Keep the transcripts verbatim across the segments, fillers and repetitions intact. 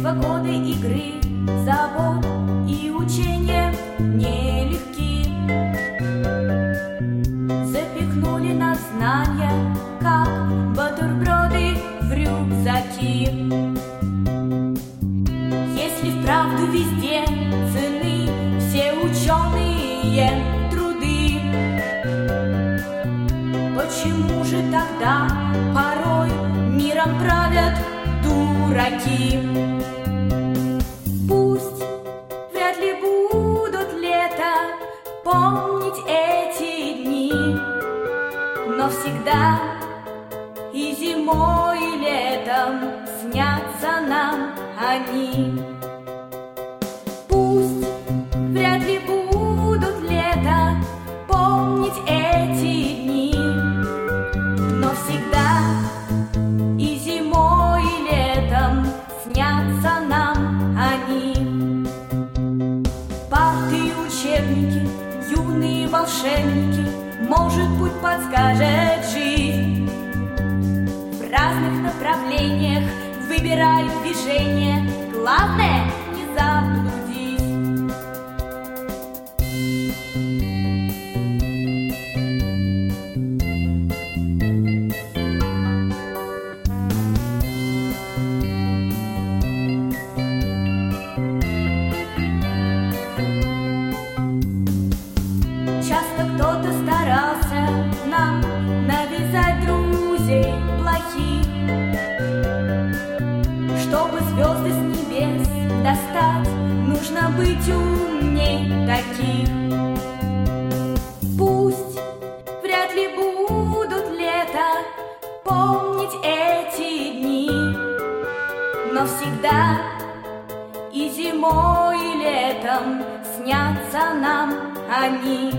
Детства, годы игры, забот и учения нелегки запихнули нас знания, как бутерброды в рюкзаки. Если вправду везде цены все ученые труды, почему же тогда порой миром правят дураки? Пусть вряд ли будут лето помнить эти дни, но всегда и зимой, и летом снятся нам они. Пусть вряд ли будут лето помнить эти дни, но всегда и зимой, и летом снятся нам они. Парты и учебники, юные волшебники, может, путь подскажет жизнь. В разных направлениях выбираю движение, главное не заблудись. Часто кто-то старался нам навязать друзей плохих, чтобы звезды с небес достать, нужно быть умней таких. Пусть вряд ли будут лето помнить эти дни, но всегда и зимой, и летом снятся нам они.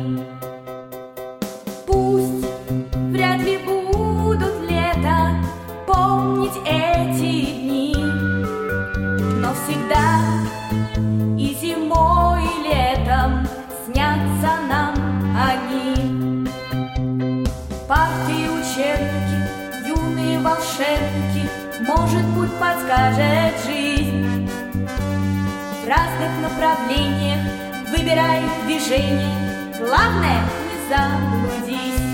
Пусть вряд ли будут лето помнить эти дни, но всегда и зимой, и летом снятся нам они. Парты и учебники, юные волшебники, может, путь подскажет жизнь. В разных направлениях выбирай движение, главное не заблудись.